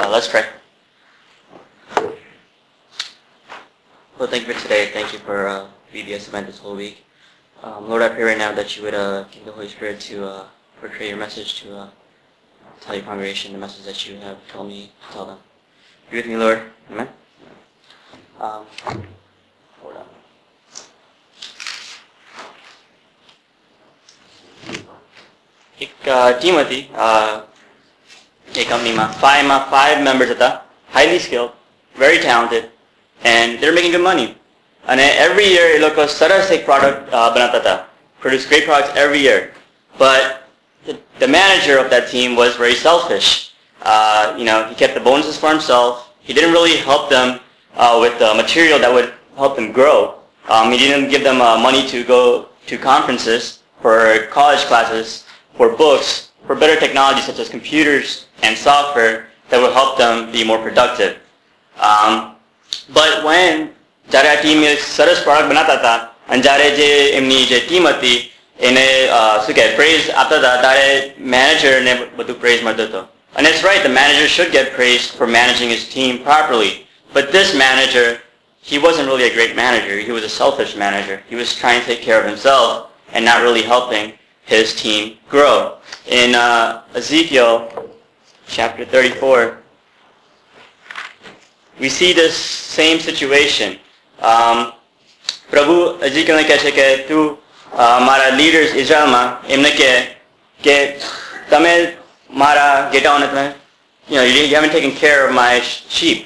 Let's pray. Lord, thank you for today. Thank you for VBS event this whole week. Lord, I pray right now that you would give the Holy Spirit to portray your message, to tell your congregation the message that you have told me to tell them. Be with me, Lord. Amen. Hold on. Timothy, a company five members હતા, highly skilled, very talented, and they're making good money. And every year, એ લોકો સરસ એક product બનાવતા હતા, produce great products every year. But the manager of that team was very selfish. He kept the bonuses for himself. He didn't really help them with material that would help them grow. He didn't give them money to go to conferences, for college classes, for books, for better technology such as computers and software that will help them be more productive. But when જ્યારે આ team સરસ product બનાવતા હતા અને જ્યારે જે એમની જે ટીમ હતી એને શું કહેવાય પ્રેઝ આપતા હતા ત્યારે મેનેજરને બધું પ્રેઝ મળતો હતો. And it's right, the manager should get praised for managing his team properly. But this manager, he wasn't really a great manager. He was a selfish manager. He was trying to take care of himself and not really helping his team grow. In Ezekiel chapter 34, we see this same situation. પ્રભુ એઝેકીએલને કહે છે કે તું મારા leaders ઇઝરાયલમાં એમને કહે કે તમે મારા ઘેટાઓને તમે you haven't taken care of my sheep.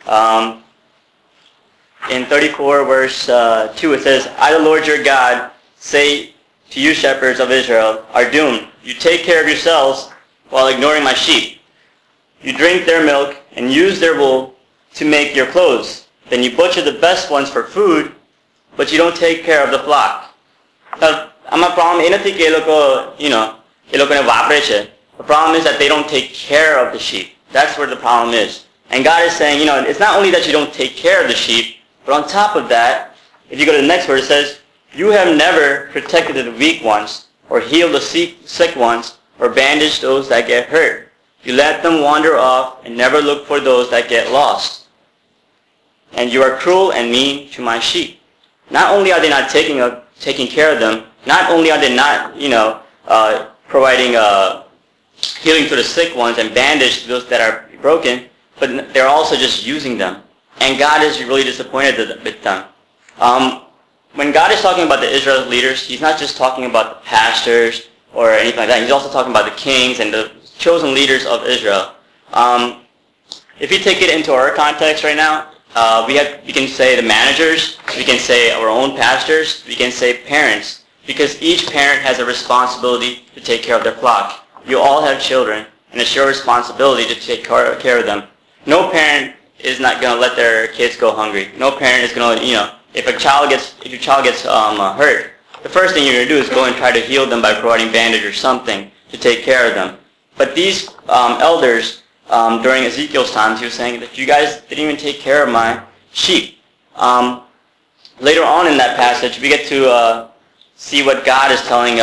In 34 verse 2 it says, I the Lord your God say to you shepherds of Israel are doomed. You take care of yourselves while ignoring my sheep. You drink their milk and use their wool to make your clothes. Then you butcher the best ones for food, but you don't take care of the flock. આમાં problem એ નથી કે એ લોકોને વાપરે છે. The problem is that they don't take care of the sheep. That's where the problem is. And God is saying, it's not only that you don't take care of the sheep, but on top of that, if you go to the next verse, it says, you have never protected the weak ones, or healed the sick ones, or bandaged those that get hurt. You let them wander off and never look for those that get lost. And you are cruel and mean to my sheep. Not only are they not taking care of them, not only are they not, providing healing to the sick ones and bandage to those that are broken, but they're also just using them. And God is really disappointed with them. When God is talking about the Israel leaders, He's not just talking about the pastors or anything like that. He's also talking about the kings and the chosen leaders of Israel. If you take it into our context right now, we can say the managers, we can say our own pastors, we can say parents, because each parent has a responsibility to take care of their flock. You all have children, and it's your responsibility to take care of them. No parent is not going to let their kids go hungry. No parent is going to, if your child gets hurt, the first thing you're going to do is go and try to heal them by providing bandage or something to take care of them. But these elders, during Ezekiel's times, he was saying that you guys didn't even take care of my sheep. Later on in that passage, we get to see what God is telling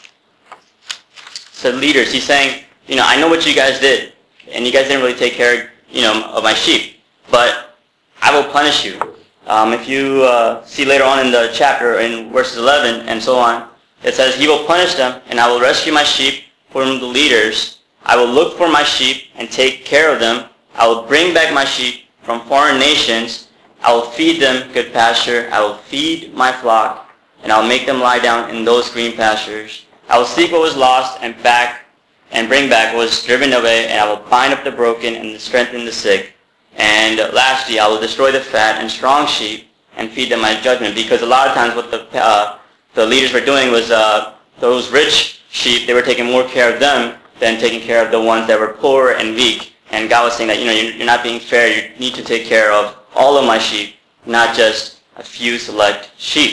the leaders. He's saying, I know what you guys did, and you guys didn't really take care, of my sheep, but I will punish you. If you see later on in the chapter, in verses 11 and so on, it says, He will punish them, and I will rescue my sheep from the leaders. I will look for my sheep and take care of them. I will bring back my sheep from foreign nations. I will feed them good pasture. I will feed my flock, and I will make them lie down in those green pastures. I will seek what was lost and bring back what was driven away, and I will bind up the broken and strengthen the sick. And lastly, I will destroy the fat and strong sheep and feed them my judgment. Because a lot of times what the leaders were doing was those rich sheep, they were taking more care of them than taking care of the ones that were poor and weak. And God was saying that, you're not being fair. You need to take care of all of my sheep, not just a few select sheep.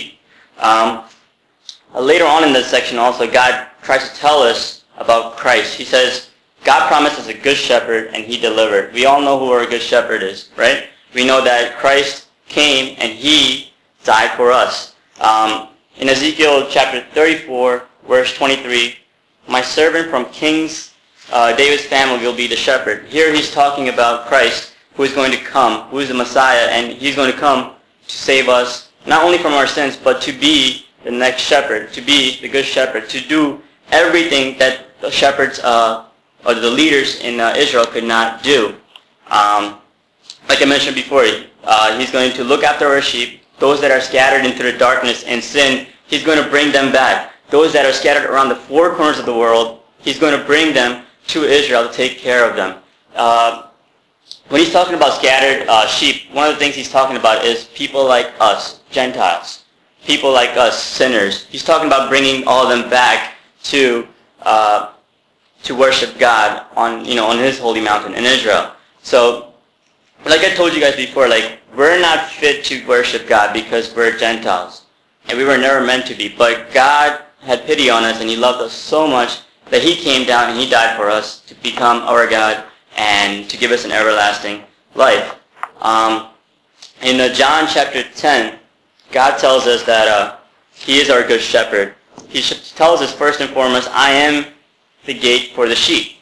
Later on in this section also, God tries to tell us about Christ. He says, God promised us a good shepherd and He delivered. We all know who our good shepherd is, right? We know that Christ came and He died for us. In Ezekiel chapter 34, verse 23, my servant from kings David's family will be the shepherd. Here he's talking about Christ, who is going to come, who is the Messiah, and he's going to come to save us, not only from our sins, but to be the next shepherd, to be the good shepherd, to do everything that the shepherds or the leaders in Israel could not do. Like I mentioned before, he's going to look after our sheep, those that are scattered into the darkness and sin. He's going to bring them back. Those that are scattered around the four corners of the world, he's going to bring them to Israel to take care of them. When he's talking about scattered sheep, one of the things he's talking about is people like us, Gentiles. People like us, sinners. He's talking about bringing all of them back to worship God on his holy mountain in Israel. So, like I told you guys before, like, we're not fit to worship God because we're Gentiles. And we were never meant to be. But God had pity on us and he loved us so much that he came down and he died for us to become our God and to give us an everlasting life. In John chapter 10, God tells us that he is our good shepherd. He tells us first and foremost, I am the gate for the sheep.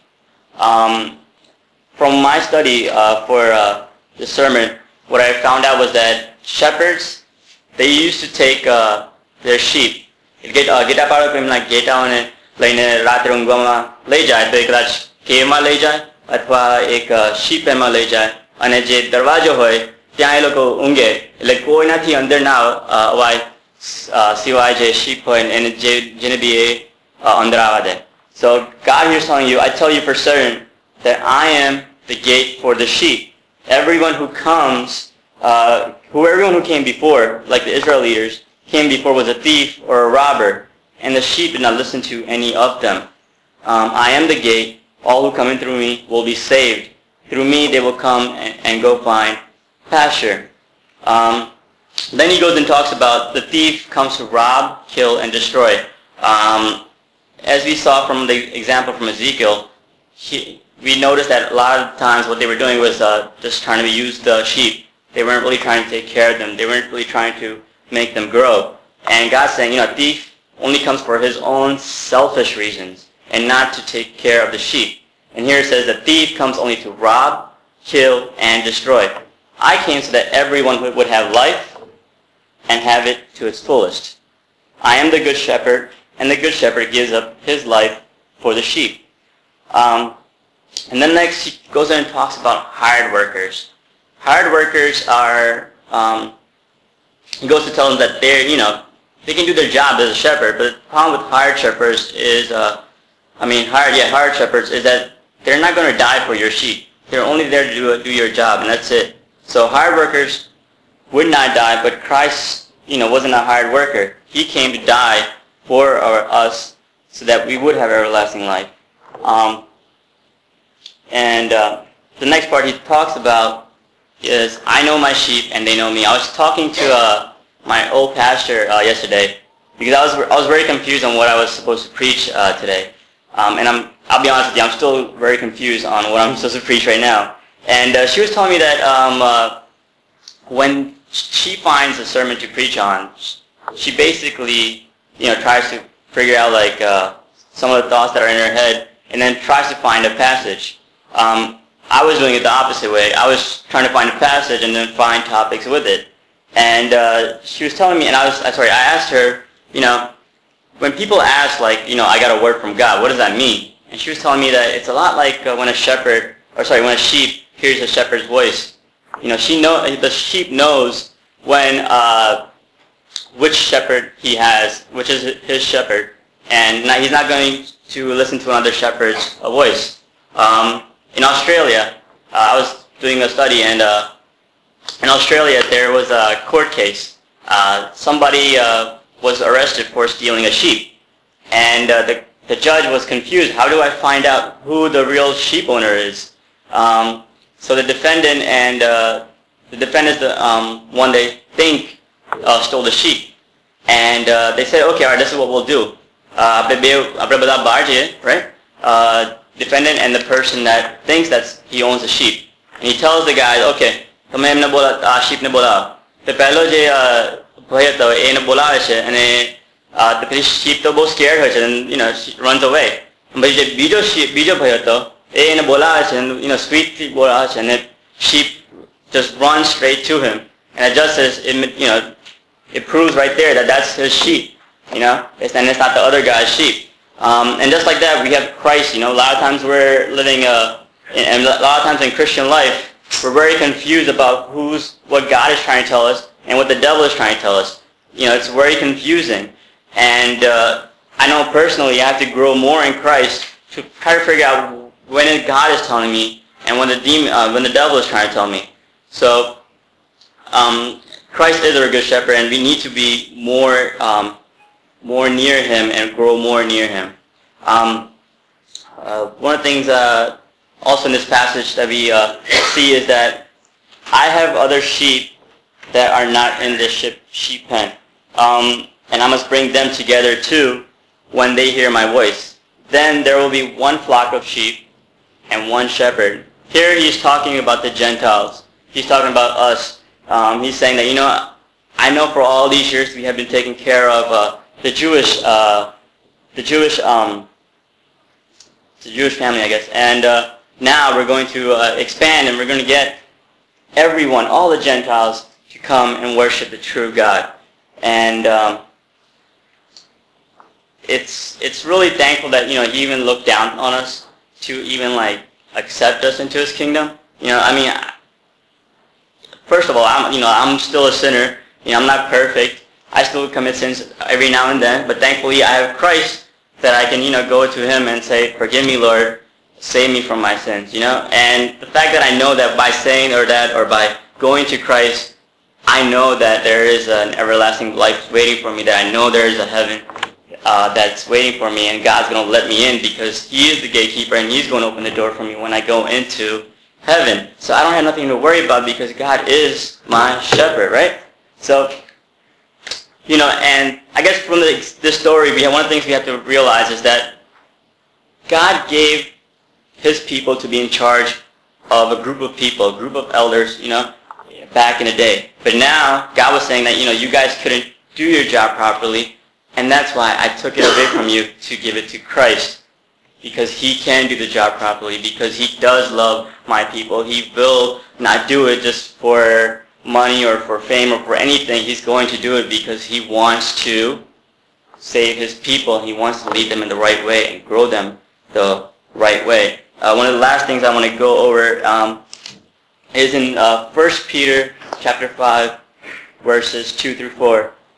From my study for the sermon, what I found out was that shepherds, they used to take their sheep. ગેટા પાડો એમના ગેટાઓને લઈને રાત્રે ઊંઘવામાં લઈ જાય તો કદાચ કેવમાં લઈ જાય અથવા એક શીપ એમાં લઈ જાય અને જે દરવાજો હોય ત્યાં એ લોકો ઊંઘે એટલે કોઈનાથી અંદર ના અવાય સિવાય જે શીપ હોય એને જેને બી એ અંદર આવવા દે. So God here is telling you, I tell you for certain that I am the gate for the sheep. Everyone who comes, everyone who came before, like the Israel leaders, came before was a thief or a robber, and the sheep did not listen to any of them. I am the gate. All who come in through me will be saved. Through me they will come and go find pasture. Then he goes and talks about the thief comes to rob, kill, and destroy. As we saw from the example from Ezekiel, we noticed that a lot of times what they were doing was just trying to use the sheep. They weren't really trying to take care of them. They weren't really trying to make them grow. And God's saying, a thief only comes for his own selfish reasons and not to take care of the sheep. And here it says the thief comes only to rob, kill, and destroy. I came so that everyone would have life and have it to its fullest. I am the good shepherd, and the good shepherd gives up his life for the sheep. And then next he goes in and talks about hired workers. Hired workers are he goes to tell them that they can do their job as a shepherd, but the problem with hired shepherds is, hired shepherds is that they're not going to die for your sheep. They're only there to do your job, and that's it. So hired workers would not die, but Christ, wasn't a hired worker. He came to die for us so that we would have everlasting life. The next part he talks about is, I know my sheep and they know me. I was talking to my old pastor yesterday because I was very confused on what I was supposed to preach today. And I'll be honest with you, I'm still very confused on what I'm supposed to preach right now. And she was telling me that when she finds a sermon to preach on, she basically, tries to figure out some of the thoughts that are in her head and then tries to find a passage. I was doing it the opposite way. I was trying to find a passage and then find topics with it. And she was telling me, and I asked her, when people ask, I got a word from God, what does that mean? And she was telling me that it's a lot like when a sheep hears a shepherd's voice. The sheep knows when which shepherd he has, which is his shepherd, and he's not going to listen to another shepherd's voice. In Australia, I was doing a study, and in Australia there was a court case. Somebody was arrested for stealing a sheep, and the judge was confused. How do I find out who the real sheep owner is? So the defendant and the defendant is the one they think stole the sheep, and they said, okay, all right, this is what we'll do. Right? Defendant and the person that thinks that he owns the sheep. And he tells the guys, okay, તમે એમને sheep ને બોલાવો. તો પહેલો જે ભય હતો એને બોલાવે છે અને the sheep તો બહુ scared હોય છે, and she runs away. જે બીજો ભાઈ હતો એ એને બોલાવે છે, sweet થી બોલાવે છે, અને sheep just runs straight to him, and it just says, it proves right there that that's his sheep, and it's not the other guy's sheep. And just like that, we have Christ. A lot of times we're living and a lot of times in Christian life, we're very confused about what God is trying to tell us and what the devil is trying to tell us. It's very confusing. And I know personally I have to grow more in Christ to try to figure out when God is telling me and when the devil is trying to tell me. So Christ is our good shepherd, and we need to be more near him and grow more near him. One of the things also in this passage that we see is that I have other sheep that are not in this sheep pen. And I must bring them together too when they hear my voice. Then there will be one flock of sheep and one shepherd. Here he's talking about the Gentiles. He's talking about us. He's saying that, I know for all these years we have been taking care of the Jewish family, I guess. And now we're going to expand, and we're going to get everyone, all the Gentiles, to come and worship the true God. And it's really thankful that he even looked down on us to even accept us into his kingdom. First of all, I'm still a sinner. I'm not perfect. I still commit sins every now and then, but thankfully I have Christ that I can go to him and say, "Forgive me, Lord, save me from my sins." And the fact that I know that by saying or by going to Christ, I know that there is an everlasting life waiting for me, that I know there is a heaven that's waiting for me, and God's going to let me in because he is the gatekeeper, and he's going to open the door for me when I go into heaven. So I don't have nothing to worry about because God is my shepherd, right? So, and I guess from this story, one of the things we have to realize is that God gave his people to be in charge of a group of people, a group of elders, back in the day. But now, God was saying that, you guys couldn't do your job properly, and that's why I took it away from you to give it to Christ. Because he can do the job properly, because he does love my people. He will not do it just for money or for fame or for anything. He's going to do it because he wants to save his people. He wants to lead them in the right way and grow them the right way. One of the last things I want to go over is in 1 Peter chapter 5, verses 2 through 4.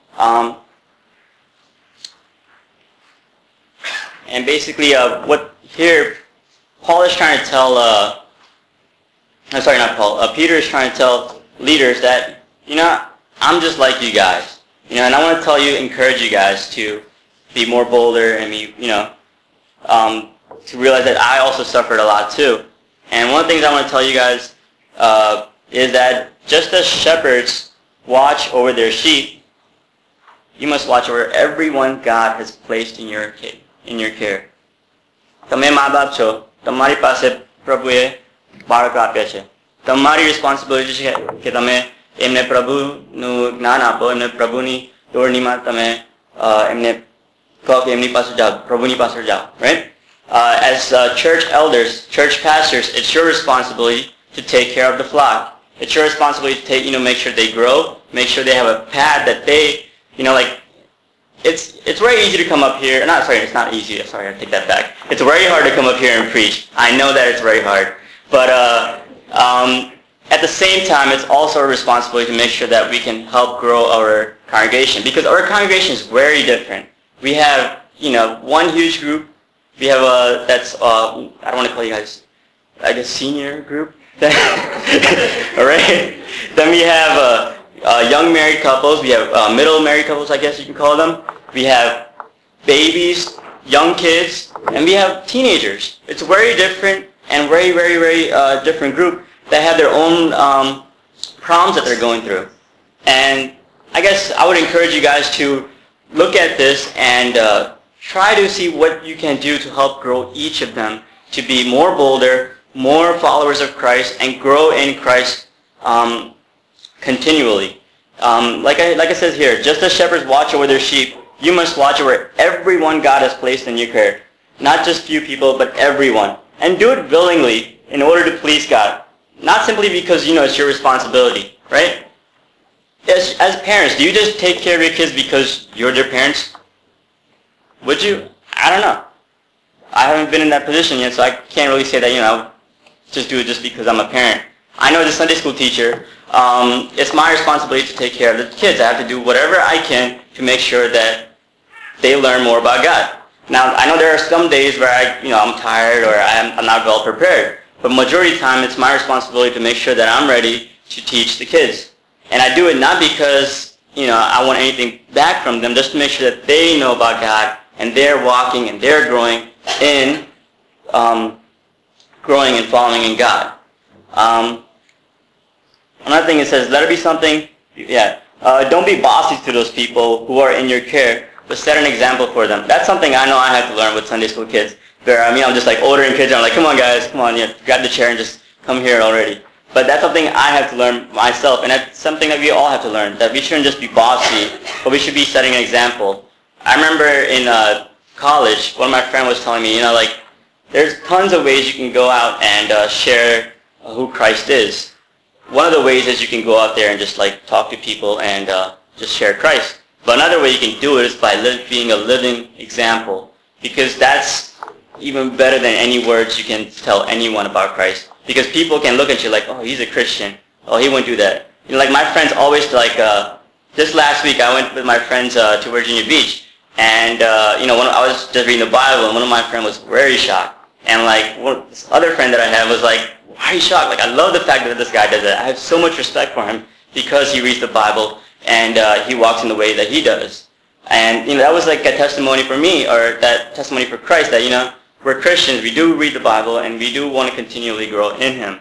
And basically, what here Paul is trying to tell, Peter is trying to tell leaders that, I'm just like you guys, and I want to encourage you guys to be more bolder and be, to realize that I also suffered a lot too. And one of the things I want to tell you guys is that just as shepherds watch over their sheep, you must watch over everyone God has placed in your care. તમે મા-બાપ છો, તમારી પાસે પ્રભુએ બાળકો આપ્યા છે. તમારી responsibility છે કે તમે એમને પ્રભુનું જ્ઞાન આપો, એમને પ્રભુની દોરણીમાં તમે એમને કહો કે એમની પાસે જાઓ, પ્રભુની પાસે જાઓ, right? As church elders, church pastors, it's your responsibility to take care of the flock. It's your responsibility to make sure they grow, make sure they have a path that they, It's very easy to come up here. It's not easy. Sorry, I take that back. It's very hard to come up here and preach. I know that it's very hard. But at the same time, it's also a responsibility to make sure that we can help grow our congregation. Because our congregation is very different. We have, one huge group. We have that's, I don't want to call you guys, like a senior group. All right? Then we have young married couples. We have middle married couples, I guess you can call them. We have babies, young kids, and we have teenagers. It's a very different and very, very, very different group that have their own problems that they're going through. And I guess I would encourage you guys to look at this and try to see what you can do to help grow each of them to be more bolder, more followers of Christ, and grow in Christ continually. Like it says here, just as shepherds watch over their sheep, you must watch over everyone God has placed in your care. not just few people, but everyone. And do it willingly in order to please God. Not simply because, it's your responsibility, right? As parents, do you just take care of your kids because you're their parents? Would you? I don't know. I haven't been in that position yet, so I can't really say that, just do it just because I'm a parent. I know as a Sunday school teacher, it's my responsibility to take care of the kids. I have to do whatever I can to make sure that they learn more about God. Now, I know there are some days where I'm tired or I'm not well prepared, but majority of the time it's my responsibility to make sure that I'm ready to teach the kids. And I do it not because, I want anything back from them, just to make sure that they know about God and they're walking and they're growing and following in God. Another thing it says, let it be something, don't be bossy to those people who are in your care, but set an example for them. That's something I know I have to learn with Sunday school kids. Where, I'm just like ordering kids, and I'm like, come on guys, come on, grab the chair and just come here already. But that's something I have to learn myself, and that's something that we all have to learn, that we shouldn't just be bossy, but we should be setting an example. I remember in college, one of my friends was telling me, there's tons of ways you can go out and share who Christ is. One of the ways is you can go out there and just talk to people and just share Christ. But another way you can do it is by being a living example, because that's even better than any words you can tell anyone about Christ. Because people can look at you like, oh, he's a Christian. Oh, he wouldn't do that. My friends always just last week I went with my friends to Virginia Beach, and I was just reading the Bible, and one of my friends was very shocked. And this other friend that I had was like, why are you shocked? I love the fact that this guy does that. I have so much respect for him because he reads the Bible and he walks in the way that he does. And that was a testimony for me, or that testimony for Christ, that we're Christians, we do read the Bible, and we do want to continually grow in Him.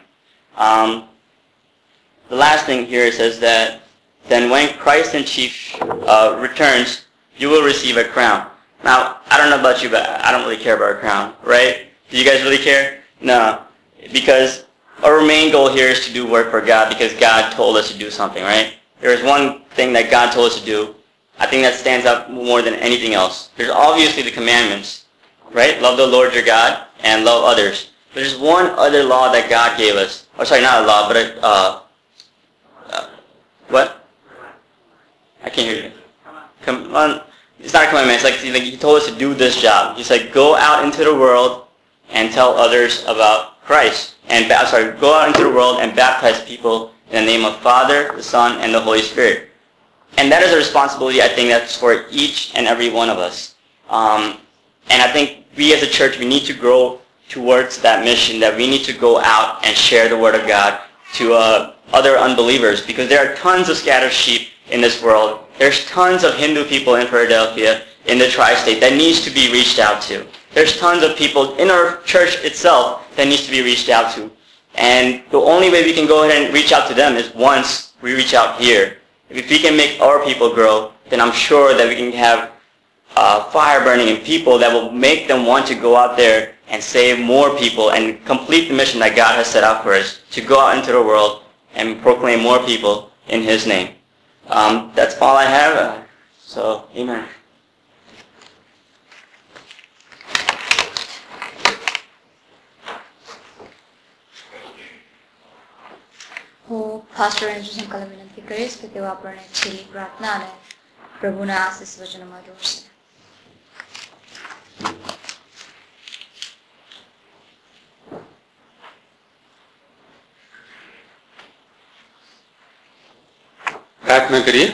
The last thing here says that, then when Christ in chief returns, you will receive a crown. Now, I don't know about you, but I don't really care about a crown, right? Do you guys really care? No. Because our main goal here is to do work for God, because God told us to do something, right? There's one thing that God told us to do, I think that stands out more than anything else. There's obviously the commandments, right? Love the Lord your God and love others. But there's one other law that God gave us. Oh, sorry, not a law, but what? I can't hear you. Come on. It's not a commandment. It's He told us to do this job. He said, go out into the world and tell others about Christ. Go out into the world and baptize people in the name of Father, the Son, and the Holy Spirit. And that is a responsibility, I think, that's for each and every one of us. And I think we as a church, we need to grow towards that mission, that we need to go out and share the Word of God to other unbelievers, because there are tons of scattered sheep in this world. There's tons of Hindu people in Philadelphia, in the tri-state, that needs to be reached out to. There's tons of people in our church itself that needs to be reached out to. And the only way we can go ahead and reach out to them is once we reach out here. If we can make our people grow, then I'm sure that we can have fire burning in people that will make them want to go out there and save more people and complete the mission that God has set out for us, to go out into the world and proclaim more people in His name. That's all I have. So, amen. હું pastor Andrew સંકલન વિનંતી કરીશ કે તેઓ આપણને છેલ્લી પ્રાર્થના અને પ્રભુના આશીષ વચનોમાં જોડશે. પ્રાર્થના કરીએ.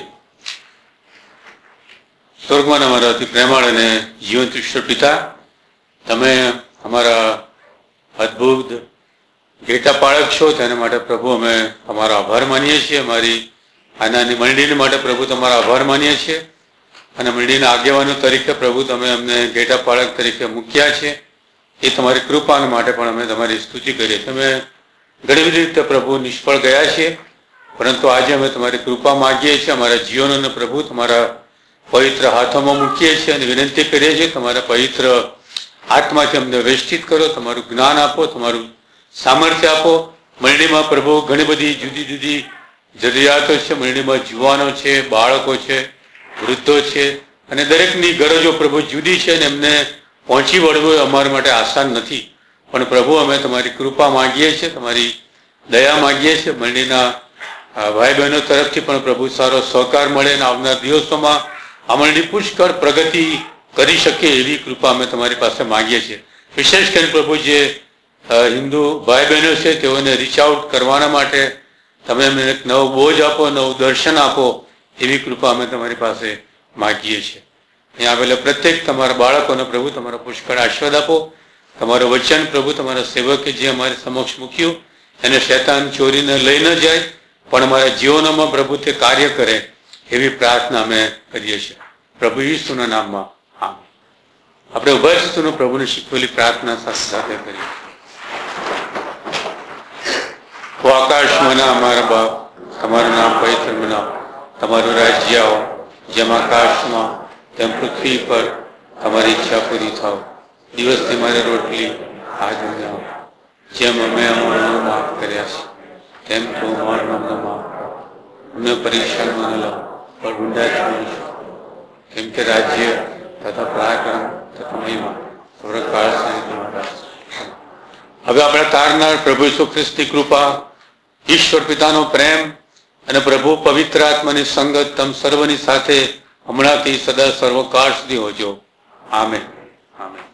સ્વર્ગમાં અમારા અતિ પ્રેમાળ અને જીવંત ઈશ્વર પિતા, તમે અમારા અદ્ભુત ઘેટા પાળક છો, તેના માટે પ્રભુ અમે તમારો આભાર માનીએ છીએ. અમારી આ નાની મંડળીને માટે પ્રભુ તમારો આભાર માનીએ છીએ, અને મંડળીના આગેવાનો તરીકે પ્રભુ તમે અમને ઘેટા પાળક તરીકે મૂક્યા છે, એ તમારી કૃપાને માટે પણ અમે તમારી સ્તુતિ કરીએ. તમે ઘણી બધી રીતે પ્રભુ નિષ્ફળ ગયા છીએ, પરંતુ આજે અમે તમારી કૃપા માગીએ છીએ. અમારા જીવનોને પ્રભુ તમારા પવિત્ર હાથોમાં મૂકીએ છીએ અને વિનંતી કરીએ છીએ, તમારા પવિત્ર આત્માથી અમને વેષ્ટિત કરો, તમારું જ્ઞાન આપો, તમારું સામર્થ્ય આપો. મંડળીમાં પ્રભુ ઘણી બધી જુદી જુદી જરૂરિયાતો છે. મંડળીમાં જુવાનો છે, બાળકો છે, વૃદ્ધો છે, અને દરેકની ગરજો પ્રભુ જુદી છે, અને એમને પહોંચી વળવું એ અમારા માટે આસાન નથી, પણ પ્રભુ અમે તમારી કૃપા માંગીએ છીએ, તમારી દયા માંગીએ છીએ. મંડળીના ભાઈ બહેનો તરફથી પણ પ્રભુ સારો સહકાર મળે અને આવનાર દિવસોમાં આ મંડળી પુષ્કળ પ્રગતિ કરી શકે એવી કૃપા અમે તમારી પાસે માંગીએ છીએ. વિશેષ કરીને પ્રભુ જે હિન્દુ ભાઈ બહેનો છે તેઓને રીચ આઉટ કરવાના માટે તમે અમને એક નવો બોજ આપો, નવું દર્શન આપો એવી કૃપા અમે તમારી પાસે માંગીએ છીએ. અહીંયા આવેલા પ્રત્યેક તમારા બાળકોને પ્રભુ તમારો પુષ્કળ આશીર્વાદ આપો. તમારું વચન પ્રભુ તમારા સેવકે જે અમારી સમક્ષ મૂક્યું એને શૈતાન ચોરીને લઈ ન જાય, પણ અમારા જીવનોમાં પ્રભુ તે કાર્ય કરે એવી પ્રાર્થના અમે કરીએ છીએ પ્રભુ ઈસુના નામમાં. હા, આપણે ઉભા રહીશું, પ્રભુને શીખવેલી પ્રાર્થના સાથે કરીએ. ઓ આકાશમાંના અમારા બાપ, તમારું નામ પવિત્ર બનાવો, તમારું રાજ્ય આવો, જેમ આકાશમાં તેમ પૃથ્વી પર તમારી ઈચ્છા પૂરી થાવ. દિવસની મારી રોટલી આજે લાવો, જેમ અમે અમારું માફ કર્યા છે તેમ તું અમારું અમને માફ કરો. અમને પરીક્ષામાં ન લાવો પણ ઊંડાઈ, કેમ કે રાજ્ય તથા પરાક્રમ તથા મહિમા સ્વર્ગકાળ સુધી તમારા. હવે આપણે તારનાર પ્રભુ ઈસુ ખ્રિસ્તની કૃપા, ઈશ્વર પિતાનો પ્રેમ અને પ્રભુ પવિત્ર આત્માની સંગત તમ સર્વની સાથે હમણાંથી સદા સર્વકાળ સુધી હોજો. આમેન. આમેન.